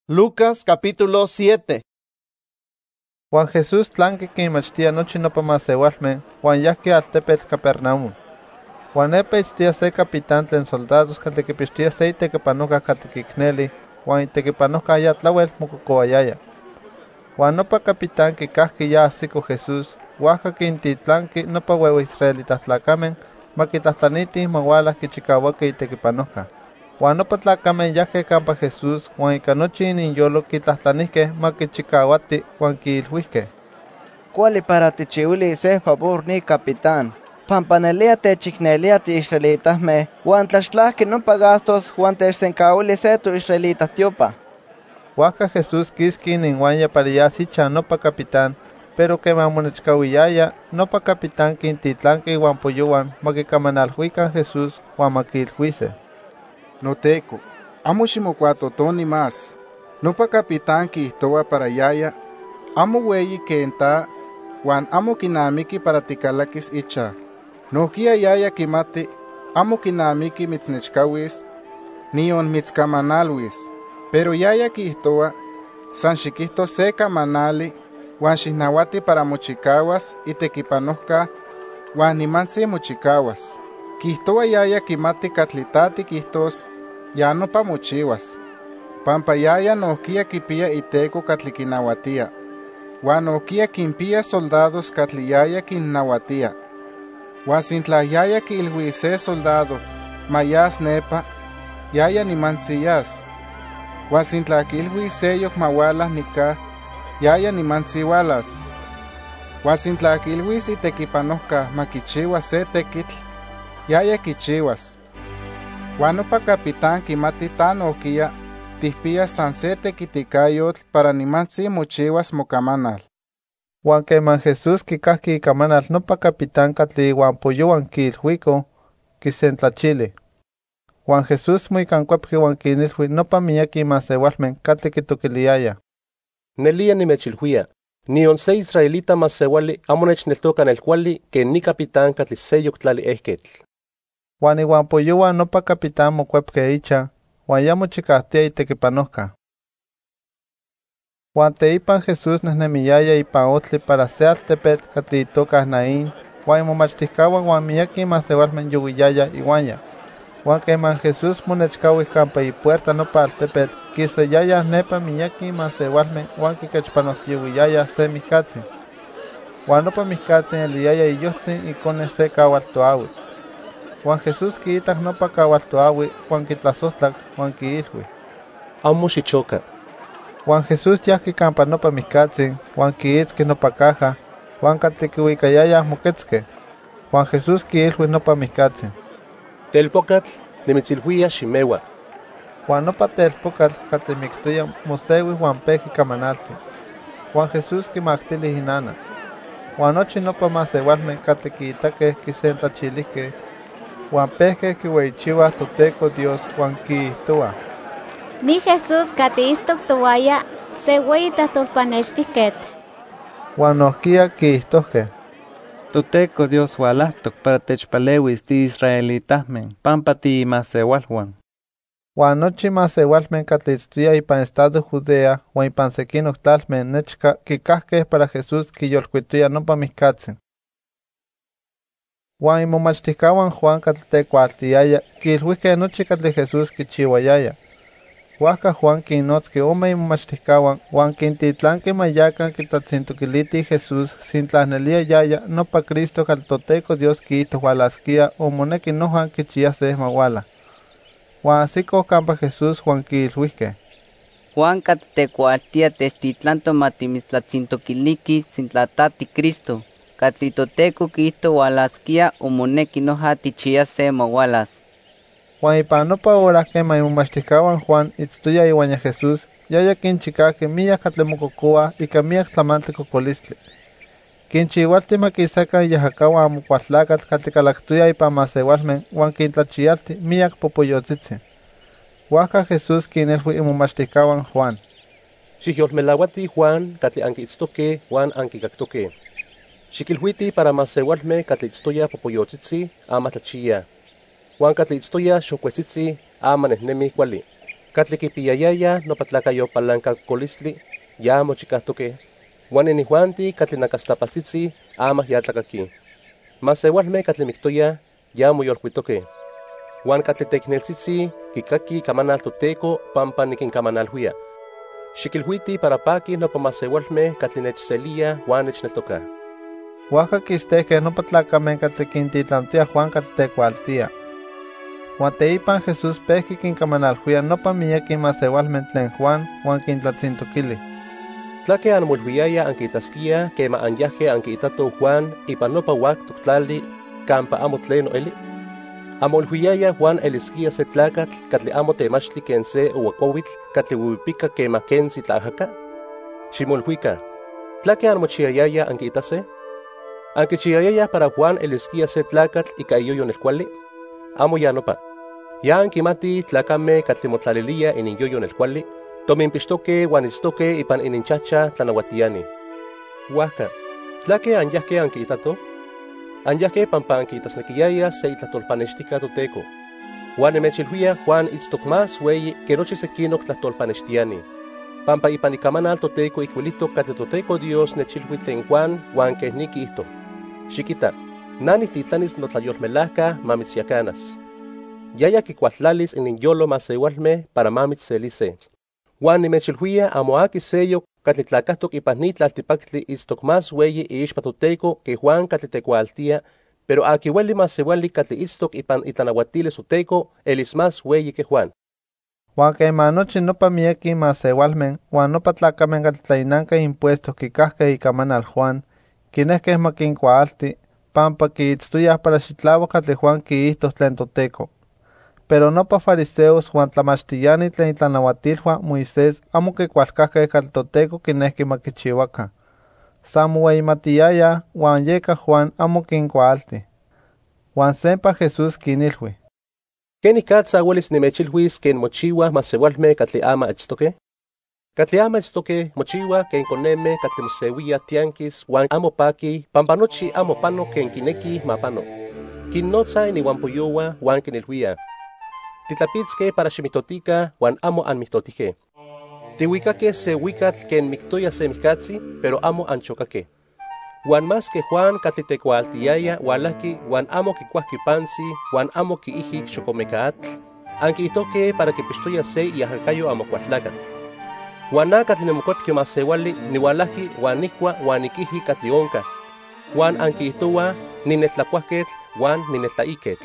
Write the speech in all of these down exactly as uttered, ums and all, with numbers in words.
Lucas capítulo siete. Juan Jesús tlanqui quinmachtia nochi nopa masewalmen, Juan yahki altepetl Capernaum. Juan nepa itztia se capitán tlen soldados catli quipixtia se itequipanohca catli quicneli, Juan itequipanohca ya tlauel mococoayaya. Juan nopa capitán quicahqui ya ahsico Jesús, huaca quintitlanqui nopa huevo israelita tlacamen, maquitlahtlanitih maualah quichicauaque itequipanohca. Juan nopa tlacamen yahque campa Jesús, Juan ica nochi ininyolo quitlahtlanihqueh maquichicauati Juan quiilhuihqueh: Cuali para tichiuili se favor ni capitán, pampanelia techicnelia ti israelitahmeh, Juan tlaxtlahqui nopa gastos Juan techsencauli se tu israelita tiopa. Huaca Jesús quisqui ininhuanya para yas icha nopa capitán, pero queman monechcauiyaya, nopa capitán quintitlanqui Juan poyouan maquicamanalhuican Jesús Juan maquiilhuise: Noteco, amo ximocuatotoni más. Nopa capitán quihtoua para yaya, amo weyi quenta, Juan amo quinamiki para ticalaquis icha. Nohquia yaya quimati, amo quinamiki mitznechcauis, nion mitzcamanalhuis. Pero yaya quihtoua, san xiquihto se camanali, Juan xihnahuati para mochicahuas y tequipanohca, Juan nimantzi mochicahuas. Quihtoua yaya quimati catlitati quihtos, ya no pa mochiwas. Pampa yaya nohquia quipia iteco catli quinahuatia. Juan nohquia quimpia soldados catli yaya quinnahuatia. Juan sintla yaya quilhuise soldado, mayas nepa, yaya nimantziyas. Juan sintla quilhuise yok mawalas nika, yaya nimantziwalas. Juan sintla quilhuis itequipanohca maquichiwas se tequitl, yaya quichiwas. Juan nopa capitán quimati tan ohquia, tihpia san se tequiticayotl para nimantzi mochiwas mocamanal. Juan queman Jesús quicahqui icamanal nopa capitán catli Juan poyouan quiilhuico, quisentlachili. Juan Jesús moicancuepqui Juan quinilhui nopa miyaqui masewalmen catli quitoquiliaya: Nelia nimechilhuia, nion se israelita masewali amo nechneltoca nelcuali que ni capitán catli se yoctlali ehquetl. Juan iuan poyouan nopa capitán mocuepque icha, Juan ya mochicahtia itequipanohca. Juan teipan Jesús nehnemiyaya ipan otli para se altepetl catli itoca Naín, Juan imomachtihcahuan Juan miyaqui masewalmen youiyaya iuanya. Juan queman Jesús monechcauih campa ipuerta nopa altepetl, quiseyaya nepa miyaqui masewalmen Juan quiquechpanohtiyouiyaya se mihcatzin. Juan nopa mihcatzin eliyaya iyohtzin icone se caualtoaui. Juan Jesús quiitac nopa caualtoaui, Juan quitlasohtlac, Juan quiilhui: Amo xichoca. Juan Jesús yahqui campa nopa mihcatzin, Juan quiitzqui nopa caja, Juan catli quiuicayayah moquetzque. Juan Jesús quiilhui nopa mihcatzin: Telpocatl nimitzilhuia ximeua. Juan nopa telpocatl catli mictoya moseui Juan pehqui camanalti. Juan Jesús quimactilih inana. Juan nochi nopa masewalmen catli quiitaqueh quisentlachilihqueh, Juan pehqueh quiueyichiuah Toteco Dios Juan quihtoua: Ni Jesús catli istok towaya se ueyi tlahtolpanextihquetl. Juan nohquia quihtohqueh: Toteco Dios hualahtoc para techpaleuis ti israelitahmen, pampa ti masewalhuan. Juan nochi masewalmen catli itztoya ipan estado Judea huan ipan sequinoc tlalmen nechca quicahqueh para Jesús quiyolcuitoya nopa mihcatzin. Juan imomachtihcahuan Juan catli tecualtiyaya quiilhuihqueh nochi catli Jesús quichiuayaya. Huaca Juan quinnotzqui ome imomachtihcahuan Juan quintitlanqui mayacan quitlatzintoquilitih Jesús sintlanelia yaya nopa Cristo catli Toteco Dios quihto hualasquia o moneki nohan quichiyaseh mauala. Juan ahsicoh campa Jesús Juan quiilhuihqueh: Juan catli tecualtia techtitlanto matimitztlatzintoquiliquih sintlatati Cristo, catli Toteco quihto hualasquia o moneki noha tichiyaseh maualas. Juan ipan nopa hora queman imomachtihcahuan Juan itztoya iuanya Jesús, yaya quinchicahque miyac catli mococoah ica miyac tlamantli cocolistli. Quinchiualti maquisacan iyahacahuan amocualtlacatl catli calactoya ipan masewalmen Juan quintlachiyalti miyac popoyotzitzin. Huaca Jesús quinilhui imomachtihcahuan Juan: Xihyolmelauati Juan catli anquiitztoque Juan anquicactoque. Xiquilhuiti para masewalmen catli itztoya popoyotzitzi ama tlachiyah. Juan catli itztoya xocuetzitzi ama nehnemi cuali. Katli kipiyayaya no patlakayo palanka kolistli, ya mochikahtoke. Juan enihuanti katli nakastapaltzitzi, ama yatlakaki. Masewalme katli miktoya, ya moyolhuitoke. Juan katli tekneltzitzi, kikaki kamanal toteko, pampa nikinkamanal huya. Xikilhuiti para paki no pamasewalme katli nechselia, Juan nechneltoka. Huaca quistehque no patlacame katli quintitlantia Juan katli tecualtia. Juan teipan Jesús pehki kinkamanalhuia no pa miyaki masewalmen tlen Juan, Juan quintlatzintoquili. Tlaque anmolhuiaya anquitasquia, quema anyaje anquitato Juan, ipan nopa huac tuktlali, campa amo tleno eli. Amolhuiaya Juan elisquia se tlacatl, katli amo temachtli ken se uacuauitl, katli huipika quema ken si tlajaka. Ximolhuica, tlaque anmochiayaya anquitase? Anquichiayaya para Juan elisquia se tlacatl ika iyoyo nelcuali? Amo ya nopa. Ya anquimati tlacame katli motlalilia in inyoyo nelcuali, tominpixtoque huan itztoque ipan ininchacha tlanauatiani. Huaca, tlaque anyahque anquiitato? Anyahque pampa anquiitasnequiyaya se itlatolpanextica toteco. Juan nemechilhuia Juan itztoc más hueyi que nochi sequinoc tlatolpanextiani. Pampa ipan ikamanal toteco icuilito katli toteco Dios nechilhui tlen Juan huan keh niki ihto. Xiquita, nani titlanis notlayolmelahca mamitziacanas. Yaya kikuatlalis in inyolo masewalme para mamitzelise. Juan nimechilhuia amo aki seyo katli tlacahtoc ipan ni tlaltipaktli itztoc más hueyi iixpa toteco que Juan katli tecualtia, pero aki hueli masewali katli itztoc ipan itlanauatilis toteco elis más hueyi que Juan. Juan quema nochi nopa miyeki masewalmen, Juan nopa tlacamen katli tlainanca impuestos kikahque ikamanal Juan, kinehqueh maquincuaalti, pampa kiitztoyah para xitlaua katli Juan kiihtos tlen toteco. Pero nopa fariseos Juan tlamachtiani tlen itlanauatilhua Moisés amo kikualcahque katli toteco kinehqui maquichiuaca. San moweyimatiyaya Juan yeca Juan amo quincuaalti. Juan sempa Jesús quinilhui. ¿Kenicatza huelis nimechilhuis ken mochiua masewalme katli ama itztoque? Katli ama itztoque mochiua ken koneme katli mosewia tianquis Juan amo paki, pampa nochi amo pano ken kineki mapano. Kinnotza inihuampoyowa Juan kinilhuia. Titlapitzke para ximitotica Juan amo anmictotije. Tihuicaque se huicatl ken mictoya se micatzi, pero amo anchocaque. Juan más que Juan katli tecualtiaya hualaki Juan amo kikuahki pansi, Juan amo kiihik xocomecaatl, anquiitoque para que pistoya se y ajacayo amo cuatlacatl. Juan na katli nemocuepque masewali ni hualaki Juan nikua Juan nikihi katli onca. Juan anquiitoa ni netlacuahquetl Juan ni netlaiquetl.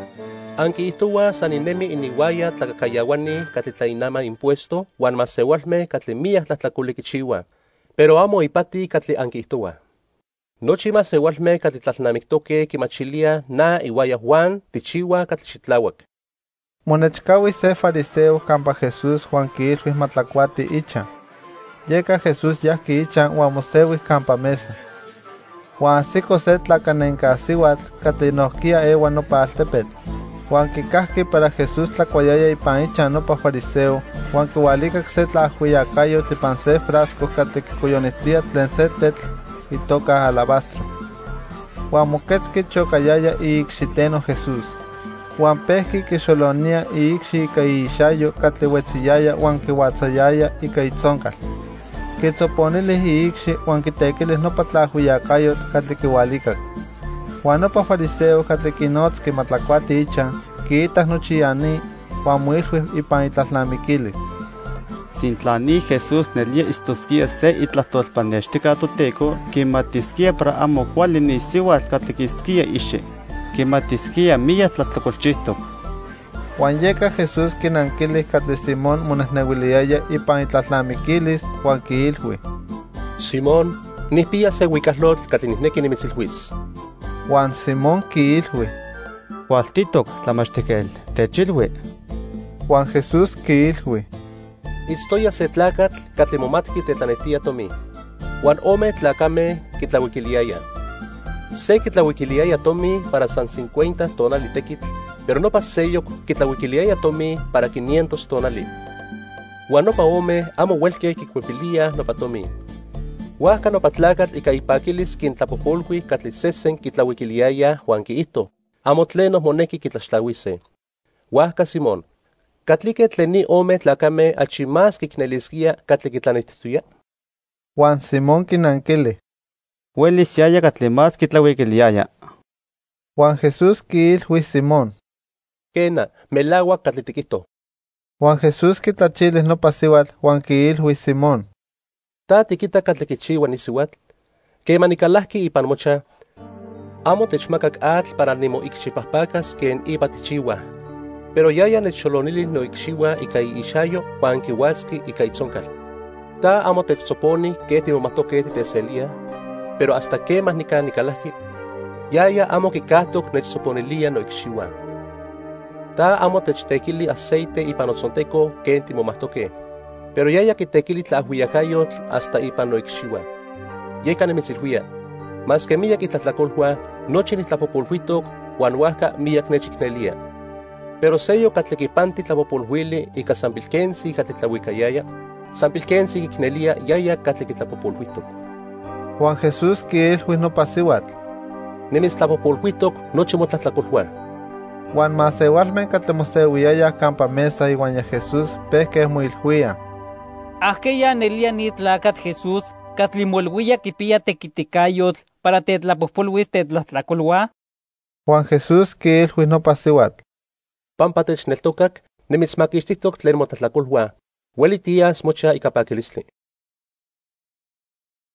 Anquiitoa saninemi inihuaya tlacacayawani katli tlainama impuesto Juan masewalme katli miah tlatlaculiquichiua, pero amo ipati katli anquiitoa. Nochi masewalme katli tlalnamictoque kimachilia na iwaya Juan tichiwa katli xitlawak. Monechcaui se fariseo campa Jesús Juan kiilhuis matlacuati icha. Yeca Jesús yahki icha huan mosewis campa mesa. Juan asiko se tlacanencaasihuatl katli nohquia ewa nopa altepetl. Juan kikahki para Jesús tlacuayaya ipan icha nopa fariseo, Juan kiualicac se tlaahhuiyacayotl ipan se frasco katli kikuyonihtia tlen se tetl itoca alabastro. Juan moquetzki chocayaya iicxiteno Jesús. Juan pehki kixolonia iicxi ika iixayo katli huetziyaya Juan kiuatzayaya ika itzoncal. Kitzoponilih iicxi Juan kitequilis nopa tlaahhuiyacayotl katli kiualicac. Juan nopa fariseo katli kinotzki matlacuati icha, kiitas nochi yani, Juan moilhuis ipan itlalnamiquilis. Sintlani Jesús nelia istosquia se itlahtolpanextica toteco, quimatisquia para amo cuali ni sihuatl katli quisquia ixe, quimatisquia miya tlatlacolchihtoc. Juan yeca Jesús quinanquilis katli Simón monehnehuiliaya ipan itlalnamiquilis, Juan kiilhui. Simón, nihpia se huicahlotl katli nihneki nimitzilhuis. Juan Simón kiilhui. Cualtitoc tlamachtiquel, techilhui. Juan Jesús kiilhui. Itztoya se tlacatl katli momatki tetlanetia tomi. Juan ome tlacame kitlahuiquiliaya. Se kitlahuiquiliaya tomi para san cincuenta tonali tequitl, pero no pa seyo kitlahuiquiliaya tomi para quinientos tonali. Juan no pa ome amo huelque kikuepilia no pa tomi. Huaca no pa tlacatl ika ipaquilis kintlapopolhui katli sesen kitlahuiquiliaya Juan kiito. Amo tleno moneki kitlaxtlahuise. Huaca Simón. Katlique tleni ome tlacame achi más kiknelisquia katli kitlanituya. Juan Simón kinankili. Huelis yaya katli más kitlahuiquiliaya. Juan Jesús kiilhui Simón. Kena, melagua katli tikito. Juan Jesús kitlachilis no pasiwal Juan kiilhui Simón. Ta tikita katli kichiwa nisiwat. Kema nikalahki ipan mocha. Amo techmakak atl para nimo ikchipahpakas ken ipa tichiwa. Pero yaya necholonili no ikxiwa ika ishayo Juan kiwatski ika itzonkal. Ta amo techsoponi ke timomatoke titeselia. Pero hasta que más nika nikalahki. Yaya amo kikatok nechsoponilia no ikxiwa. Ta amo techtekili aceite ipan otzonteko ken timomatoke. Pero yaya kitekili tlahuiyakayotl hasta ipan no ikxiwa. Yeka nemitzilhuia. Mas que miyak itlatlakolhua, nochi nitlapopolhuitok, huan huajka miyak nechiknelia. Pero seyo katlekipanti tlapopolhuili ika sanpilkensi katletlahuikayaya, sanpilkensi kiknelia yaya katlekitlapopolhuitok. Juan Jesús kiilhui no pasiwatl. Nemitztlapopolhuitok nochi motlatlakolhua. Juan masewalmen katlemosewiyaya campa mesa iwan ya Jesús pehke muilhuia. Ahkeya nelia nitlakat Jesús, katlimolhuia kipia tekitikayotl para tetlapopolhuis tetlatlakolhua. Juan Jesús kiilhui no pasiwatl. Pampa techneltokak, nemitzmakixtitok tlen motlatlakolhua. Huelitias mocha ika pakilistli.